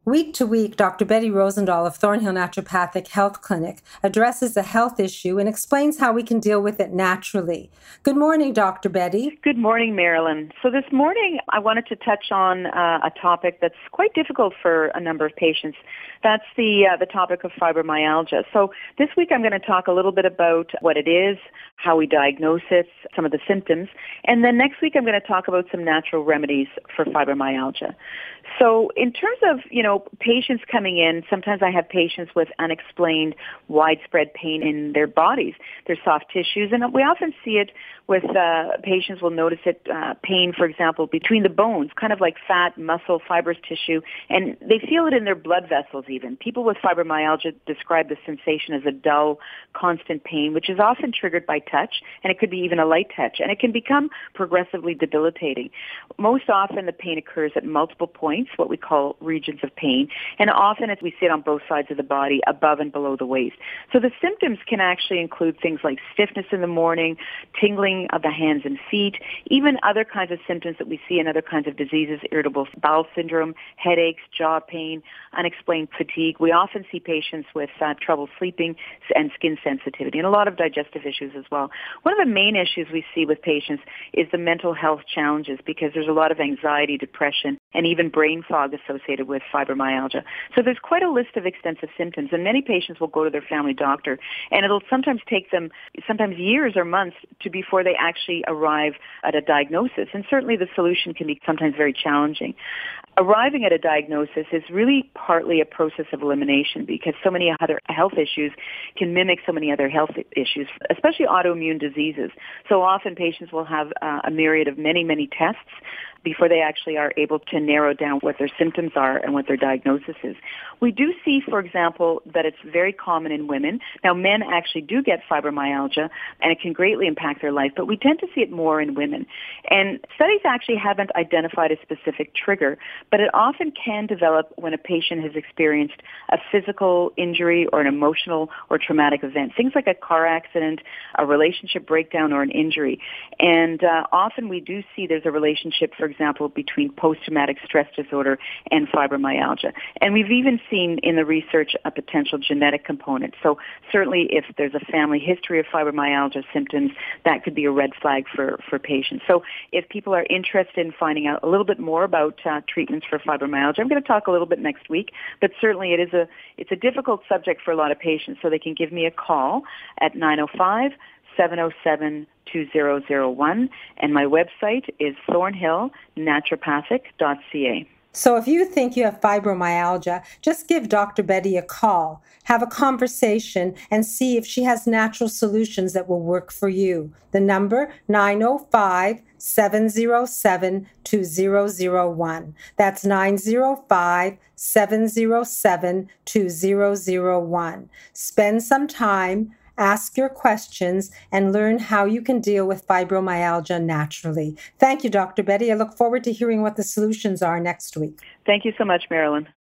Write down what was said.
Week to week, Dr. Betty Rosendahl of Thornhill Naturopathic Health Clinic addresses a health issue and explains how we can deal with it naturally. Good morning, Dr. Betty. Good morning, Marilyn. So this morning, I wanted to touch on a topic that's quite difficult for a number of patients. That's the topic of fibromyalgia. So this week, I'm going to talk a little bit about what it is, how we diagnose it, some of the symptoms, and then next week, I'm going to talk about some natural remedies for fibromyalgia. So in terms of, patients coming in, sometimes I have patients with unexplained widespread pain in their bodies, their soft tissues, and we often see it with patients will notice it, pain, for example, between the bones, kind of like fat, muscle, fibrous tissue, and they feel it in their blood vessels even. People with fibromyalgia describe the sensation as a dull, constant pain, which is often triggered by touch, and it could be even a light touch, and it can become progressively debilitating. Most often the pain occurs at multiple points, what we call regions of pain, and often as we sit on both sides of the body, above and below the waist. So the symptoms can actually include things like stiffness in the morning, tingling of the hands and feet, even other kinds of symptoms that we see in other kinds of diseases, irritable bowel syndrome, headaches, jaw pain, unexplained fatigue. We often see patients with trouble sleeping and skin sensitivity, and a lot of digestive issues as well. One of the main issues we see with patients is the mental health challenges, because there's a lot of anxiety, depression, and even brain fog associated with fibromyalgia. So there's quite a list of extensive symptoms, and many patients will go to their family doctor, and it'll sometimes take them years or months before they actually arrive at a diagnosis. And certainly the solution can be sometimes very challenging. Arriving at a diagnosis is really partly a process of elimination, because so many other health issues can mimic so many other health issues, especially autoimmune diseases. So often patients will have a myriad of many, many tests before they actually are able to narrow down what their symptoms are and what their diagnosis is. We do see, for example, that it's very common in women. Now, men actually do get fibromyalgia, and it can greatly impact their life, but we tend to see it more in women. And studies actually haven't identified a specific trigger, but it often can develop when a patient has experienced a physical injury or an emotional or traumatic event, things like a car accident, a relationship breakdown, or an injury. And often we do see there's a relationship, for example, between post-traumatic stress disorder and fibromyalgia. And we've even seen in the research a potential genetic component. So certainly if there's a family history of fibromyalgia symptoms, that could be a red flag for patients. So if people are interested in finding out a little bit more about treatments for fibromyalgia, I'm going to talk a little bit next week, but certainly it's a difficult subject for a lot of patients, so they can give me a call at 905-707-2001, and my website is thornhillnaturopathic.ca. So if you think you have fibromyalgia, just give Dr. Betty a call, have a conversation, and see if she has natural solutions that will work for you. The number, 905-707-2001. That's 905-707-2001. Spend some time, ask your questions, and learn how you can deal with fibromyalgia naturally. Thank you, Dr. Betty. I look forward to hearing what the solutions are next week. Thank you so much, Marilyn.